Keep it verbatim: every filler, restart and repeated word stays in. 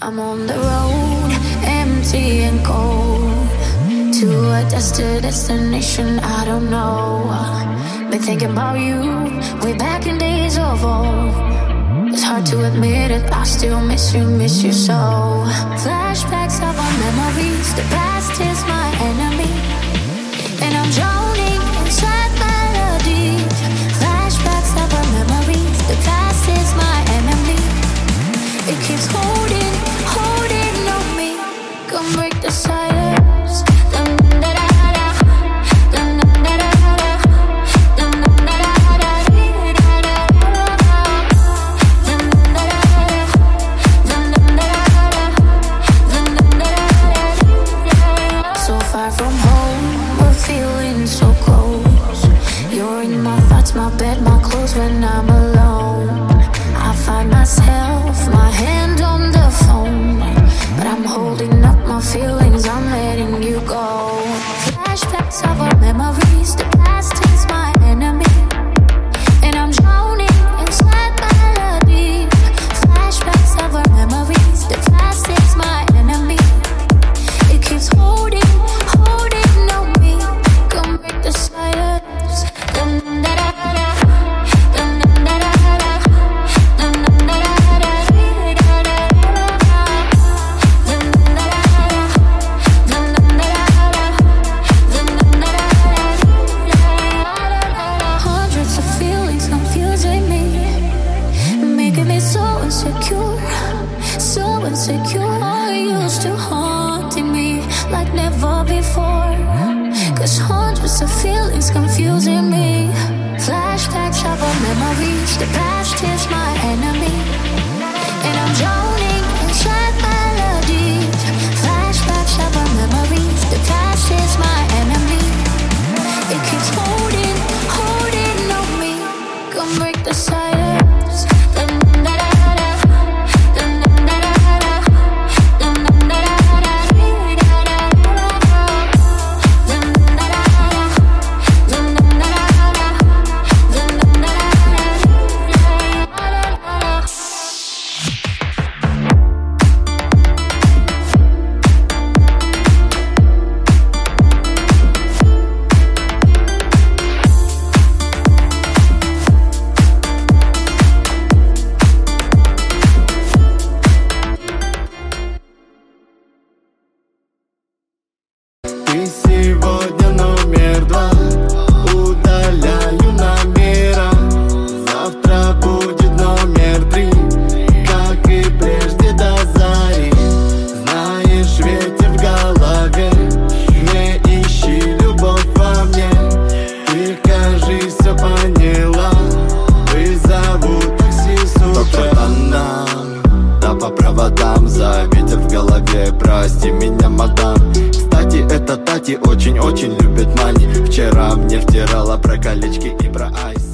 I'm on the road, empty and cold, to a destined destination I don't know. Been thinking about you, way back in days of old. It's hard to admit it, I still miss you, miss you so. Flashbacks of our memories, the past is my enemy, and I'm drowning in sad melodies. Flashbacks of our memories, the past is my enemy. It keeps holding, holding on me. Come break the silence. Dun, dun, da, da, da. Dun, dun, da, da, da. Dun, dun, da, da, da. Dun, dun, da, da, da. Dun, dun, da, da, da. Dun, dun, da, da, da. So far from home, we're feeling so close. You're in my thoughts, my bed, my clothes when I'm alone. I find myself, my hand on the phone, but I'm holding up my feelings, I'm letting you go. Flashbacks of our memories, the past is my enemy, and I'm drowning in sad melodies. Flashbacks of our memories, the past is my enemy. It keeps holding, holding on me. Come break the silence. Dun, da, da, da. Dun, dun, da, da, da. Dun, dun, da, da, da. Hundreds of feelings confusing me, making me so insecure, so insecure. You used to haunting me like never before. Cause hundreds of feelings confusing me. Flashbacks of our memories, the past is my enemy, and I'm drowning in sad melodies. Flashbacks of our memories, the past is my enemy. It keeps holding, holding on me. Come break the silence. Dun, da, da, da. Dun, dun, da, da, da. Dun, dun, da, da, da. Dun, dun, da, da, da. Dun, dun, da, da, da. Dun, dun, da, da, da. Ты сегодня номер два, удаляю номера. Завтра будет номер три, как и прежде до зари. Знаешь, ветер в голове, не ищи любовь во мне. Ты, кажись, все поняла, вызову такси с утра. Да по проводам, за ветер в голове, прости меня, мадам. Кстати, эта Тати очень-очень любит мани. Вчера мне втирала про колечки и про айс.